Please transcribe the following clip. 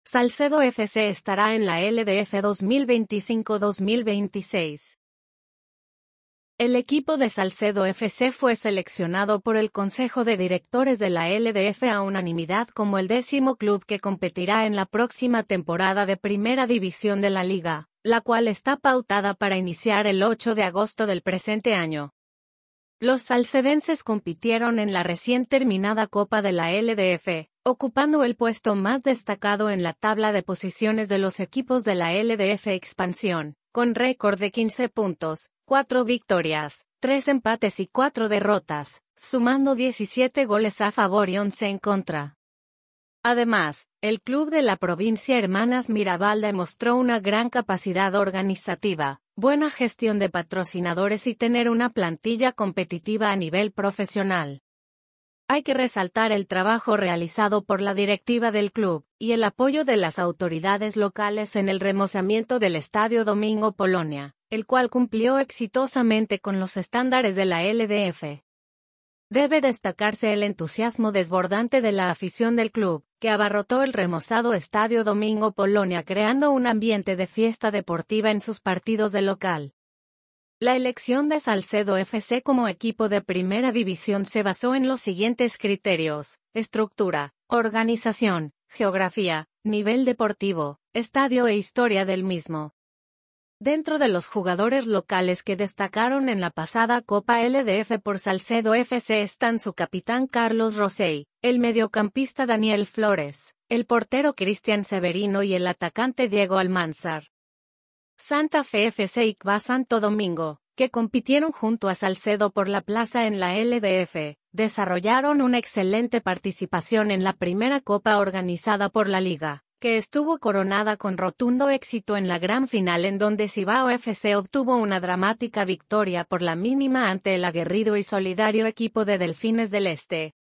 Salcedo FC estará en la LDF 2025-2026. El equipo de Salcedo FC fue seleccionado por el Consejo de Directores de la LDF a unanimidad como el 10º club que competirá en la próxima temporada de Primera División de la Liga, la cual está pautada para iniciar el 8 de agosto del presente año. Los salcedenses compitieron en la recién terminada Copa de la LDF, ocupando el puesto más destacado en la tabla de posiciones de los equipos de la LDF Expansión, con récord de 15 puntos, 4 victorias, 3 empates y 4 derrotas, sumando 17 goles a favor y 11 en contra. Además, el club de la provincia Hermanas Mirabal demostró una gran capacidad organizativa, buena gestión de patrocinadores y tener una plantilla competitiva a nivel profesional. Hay que resaltar el trabajo realizado por la directiva del club, y el apoyo de las autoridades locales en el remozamiento del Estadio Domingo Polonia, el cual cumplió exitosamente con los estándares de la LDF. Debe destacarse el entusiasmo desbordante de la afición del club, que abarrotó el remozado Estadio Domingo Polonia creando un ambiente de fiesta deportiva en sus partidos de local. La elección de Salcedo FC como equipo de primera división se basó en los siguientes criterios: estructura, organización, geografía, nivel deportivo, estadio e historia del mismo. Dentro de los jugadores locales que destacaron en la pasada Copa LDF por Salcedo FC están su capitán Carlos Rosell, el mediocampista Daniel Flores, el portero Cristian Severino y el atacante Diego Almanzar. Santa Fe FC y CBA Santo Domingo, que compitieron junto a Salcedo por la plaza en la LDF, desarrollaron una excelente participación en la primera copa organizada por la Liga, que estuvo coronada con rotundo éxito en la gran final en donde Cibao FC obtuvo una dramática victoria por la mínima ante el aguerrido y solidario equipo de Delfines del Este.